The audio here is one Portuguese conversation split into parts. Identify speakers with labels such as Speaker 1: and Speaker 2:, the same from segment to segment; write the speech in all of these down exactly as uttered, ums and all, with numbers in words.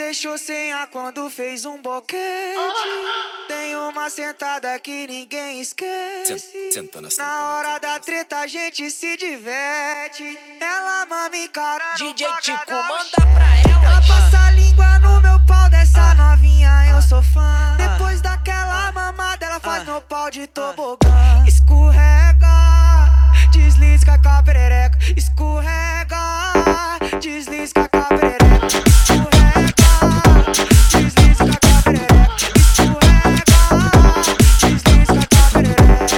Speaker 1: deixou sem ar quando fez um boquete. Tem uma sentada que ninguém esquece.
Speaker 2: Senta na
Speaker 1: Na hora da treta a gente se diverte. Ela mama encarando
Speaker 3: D J
Speaker 1: pra
Speaker 3: Tico,
Speaker 1: cada
Speaker 3: manda
Speaker 1: chefe.
Speaker 3: pra ela.
Speaker 1: Ela passa a língua no meu pau dessa novinha, eu sou fã. Depois daquela mamada ela faz meu pau de tobogã. Escorrega, desliza com a perereca. Escorrega, desliza com a perereca. Escorrega, desliza com a perereca. Escorrega, desliza com a perereca.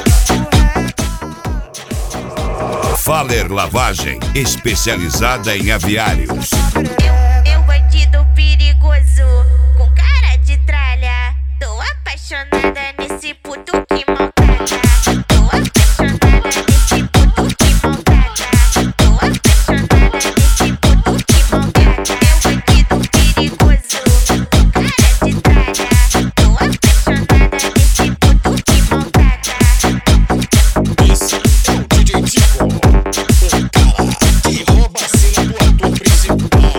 Speaker 1: Escorrega.
Speaker 4: Faller Lavagem, especializada em aviários.
Speaker 5: Eu, eu bandido perigoso, com cara de tralha. Tô apaixonada nesse puto que maltrata. Tô apaixonada nesse puto que maltrata. Tô apaixonada nesse puto que maltrata. Eu bandido perigoso, com cara de tralha. Tô apaixonada nesse puto que maltrata.
Speaker 2: Esse é o D J Tico, o cara que rouba a cena do ator principal.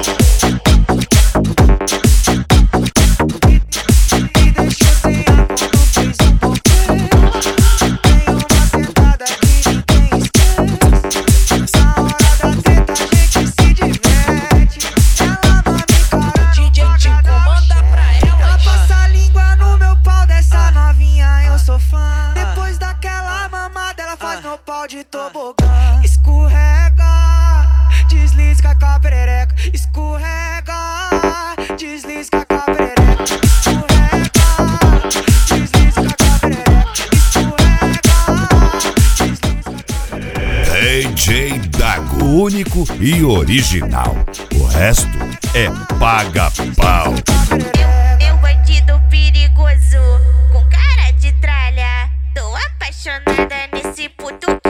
Speaker 1: Me deixou sem ar quando fez um boquete. Tem uma sentada que ninguém esquece. Na hora da treta a gente se diverte. Ela mama encarando
Speaker 3: D J
Speaker 1: pra
Speaker 3: Tico,
Speaker 1: cada
Speaker 3: manda pra
Speaker 1: chefe.
Speaker 3: ela.
Speaker 1: Ela passa a língua no meu pau dessa novinha, eu sou fã. Depois daquela mamada ela faz meu pau de tobogã. Escorrega, desliza com a perereca. Escorrega, desliza com a perereca. Escorrega, desliza com a perereca. Escorrega, desliza com a perereca.
Speaker 4: D J Dago, único e original. O resto é paga-pau.
Speaker 5: Eu, eu bandido perigoso, com cara de tralha. Tô apaixonada nesse puto